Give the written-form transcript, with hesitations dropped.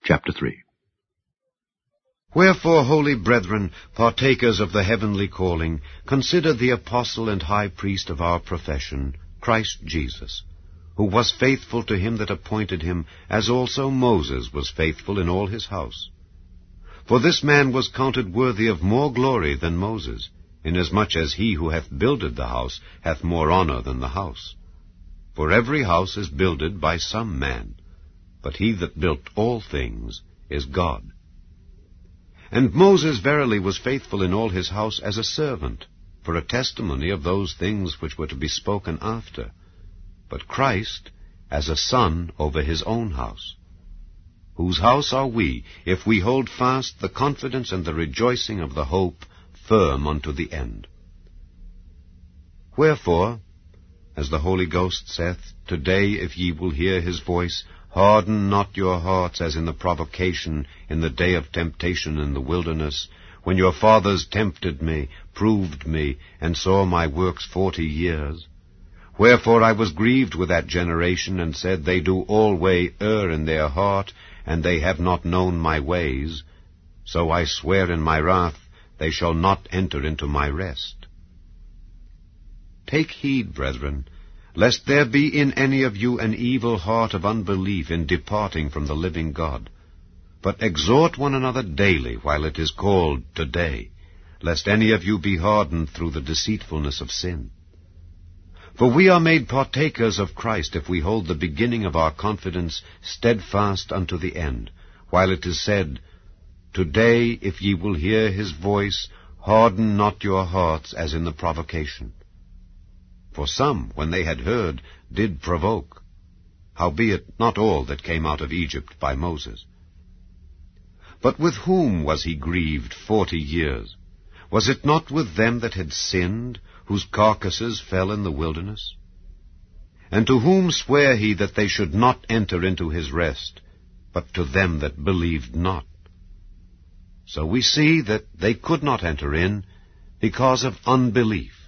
Chapter 3. Wherefore, holy brethren, partakers of the heavenly calling, consider the apostle and high priest of our profession, Christ Jesus, who was faithful to him that appointed him, as also Moses was faithful in all his house. For this man was counted worthy of more glory than Moses, inasmuch as he who hath builded the house hath more honor than the house. For every house is builded by some man, but he that built all things is God. And Moses verily was faithful in all his house as a servant, for a testimony of those things which were to be spoken after, but Christ as a son over his own house. Whose house are we, if we hold fast the confidence and the rejoicing of the hope firm unto the end? Wherefore, as the Holy Ghost saith, Today, if ye will hear his voice, harden not your hearts as in the provocation in the day of temptation in the wilderness, when your fathers tempted me, proved me, and saw my works 40 years. Wherefore I was grieved with that generation, and said, They do alway err in their heart, and they have not known my ways. So I swear in my wrath, they shall not enter into my rest. Take heed, brethren, lest there be in any of you an evil heart of unbelief in departing from the living God. But exhort one another daily while it is called today, lest any of you be hardened through the deceitfulness of sin. For we are made partakers of Christ if we hold the beginning of our confidence steadfast unto the end, while it is said, Today, if ye will hear his voice, harden not your hearts as in the provocation. For some, when they had heard, did provoke, howbeit not all that came out of Egypt by Moses. But with whom was he grieved 40 years? Was it not with them that had sinned, whose carcasses fell in the wilderness? And to whom sware he that they should not enter into his rest, but to them that believed not? So we see that they could not enter in because of unbelief.